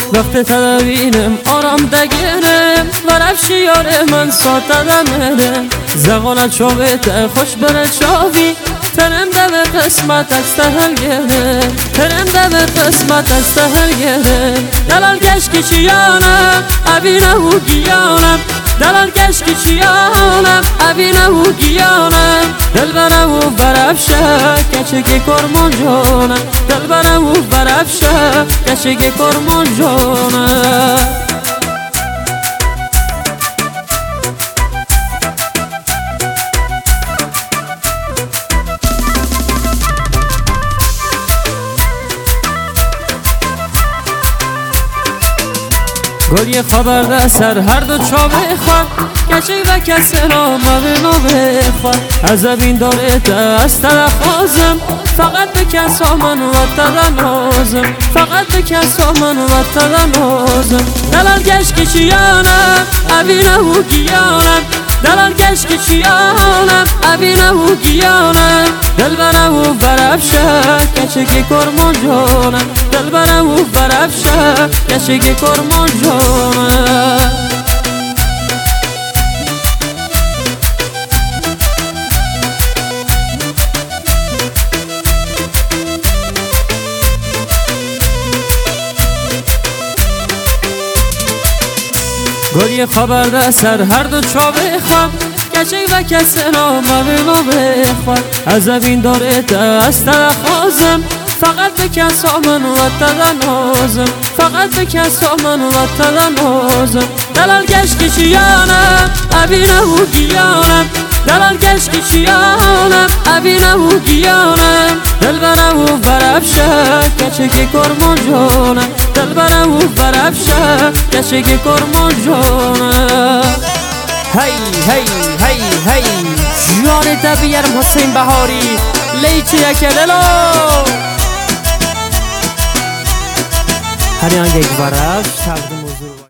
وقت تدوینم آرام دگیرم ورفشی یار من ساته دمرم زغالت شویت خوش بره شاوی ترم ده به قسمت استهل گرم ترم ده به قسمت استهل گرم دلال گشکی چیانم ابینه و گیانم دلال گشکی چیانم ابینه و گیانم دل بره و برفشه کچه که کرمون جانم دل بره و برفشه کچه که کرمون جانم گلی خبر ده سر هر دو چاوه خواه کچه و کسی را مبینو بخواه از این داره دست خوازم فقط به کسا من و تدنازم فقط به کسا من و تدنازم دلال گشکی چیانم ابینه و گیانم دلال گشکی چیانم ابینه و گیانم دل بره و برفشه کچه که کرمون جانم دل بره و برفشه کچه که کرمون جانم گلی خبر ده سر هر دو چاوه خواه کچه و کسی را مبینو بخواه از این داره دست خوازم فقط به کسا من و تدنازم فقط به کسا من و تدنازم دلال گشکی چیانم ابینه و گیانم دلال گشکی چیانم ابینه و گیانم دل بره و برفشه کچه که کرمون جانم دل بره و برفشه کچه که کرمون جانم هی هی هی هی جان دبیرم حسین بهاری لیچی اکللو هر آنگه یک برفش تقدیم حضور